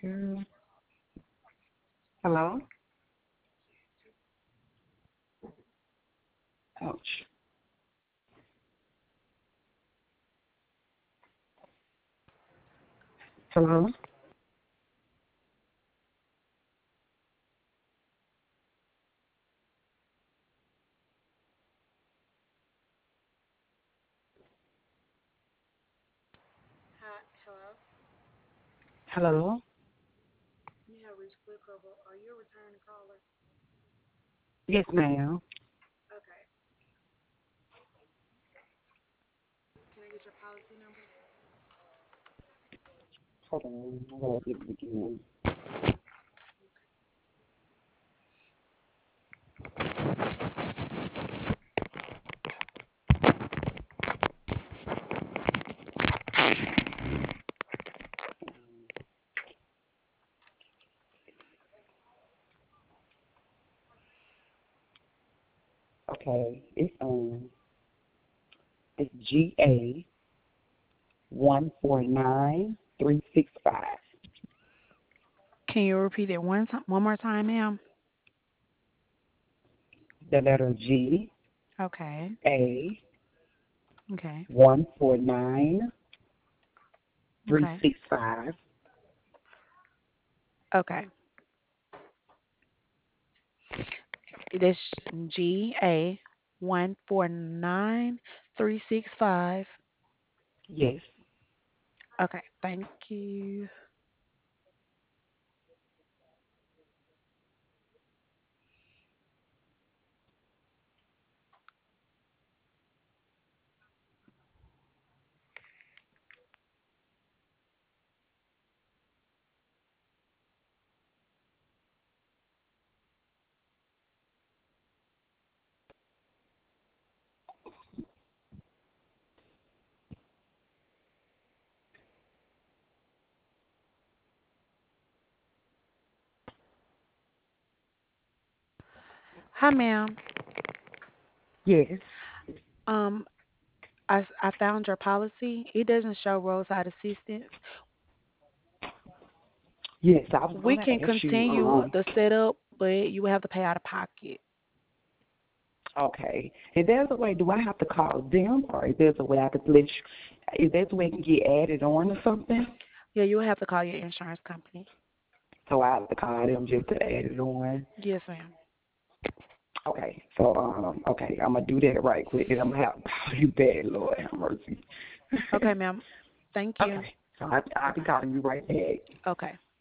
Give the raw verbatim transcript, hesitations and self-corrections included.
Girl. Hello? Ouch. Hello? Hi, hello. Hello? You have reached Clear Cover. Are you a returning caller? Yes, ma'am. Okay. Can I get your policy number? Hold on. I gotta get it again. Okay. It's um it's G A one four nine three six five. Can you repeat it one time, one more time, ma'am? The letter G Okay. A Okay. one four nine three Okay. six five. Okay. That's G A one four nine three six five. Yes. Okay. Thank you. Hi, ma'am. Yes. Um, I, s- I found your policy. It doesn't show roadside assistance. Yes, I was We gonna can ask you, continue um, the setup, but you will have to pay out of pocket. okay. If there's a way, do I have to call them, or is there a way I could let you, is there a way it can get added on or something? Yeah, you will have to call your insurance company. So I have to call them just to add it on. Yes, ma'am. Okay. So um, okay, I'm gonna do that right quick, and I'm gonna have to call you back, Lord have mercy. Okay, ma'am. Thank you. Okay. So I I'll Bye be bye. calling you right back. Okay.